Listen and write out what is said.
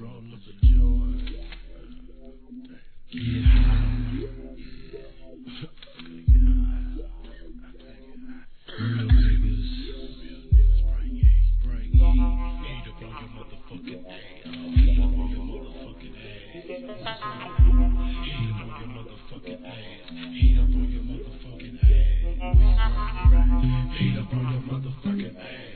roll up a joint. Get high. Real niggas bring heat up on your motherfucking ass. Heat up on your motherfucking ass. Heat up on your motherfucking ass. Heat up on your motherfucking ass. Heat up on your motherfucking ass.